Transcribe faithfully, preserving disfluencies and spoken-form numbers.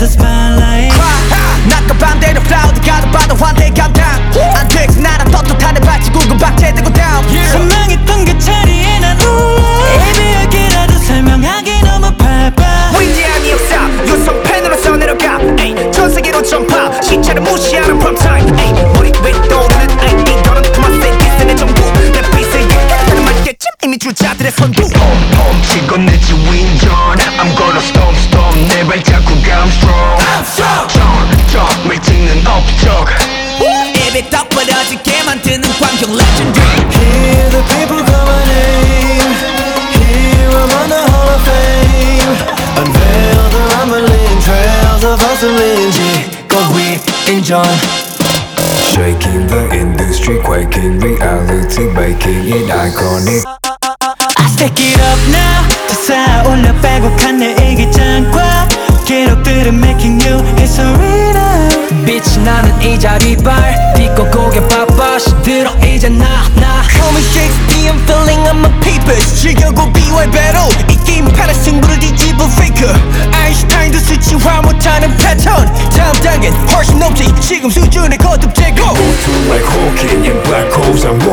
the spotlight. 낮과 밤대로 클라우드 가도 봐도 환대 감당 안 돼 나란 떳떳한 애 발치국은 박제되고 다운 선망했던 그 자리에 난 올라 애매하게라도 설명하기 너무 바빠. 위대함이 없어 유성 펜으로서 내려가 에이, 전 세계로 전파 시체를 무시하는 프롬타임 에이, 머리 왜 떠오르는 아이디 너는 토마스의 디스의 정부 내 빛에 얘기하는 말겠지 이미 주자들의 선두 폼폼 치고 내 지윈전 I'm gonna storm storm 내 발자국 I'm strong I'm strong 점점을 찍는 업적 입이 떡 벌어지게 만드는 광경 legendary. Hear the people call my name. Here I'm on the Hall of Fame. Unveil the rumbling trails of hustling 지고 위인전. Shaking the industry, quaking reality, making it iconic. I stack it up now. 다 쌓아올려 빼곡한 내 일기장과 기록들은 making new history now. 빛이 나는 이 자리발 딛고 고개 바빠 시들어 이제 나나 Call me Shakespeare I'm filling up my papers 즐겨고 비활배로 이 게임 판의 승부를 뒤집어 faker 아인슈타인도 수치화 못하는 패턴 다음 단계는 훨씬 높지 지금 수준의 거듭 제고 Like Hawking in black holes, I'm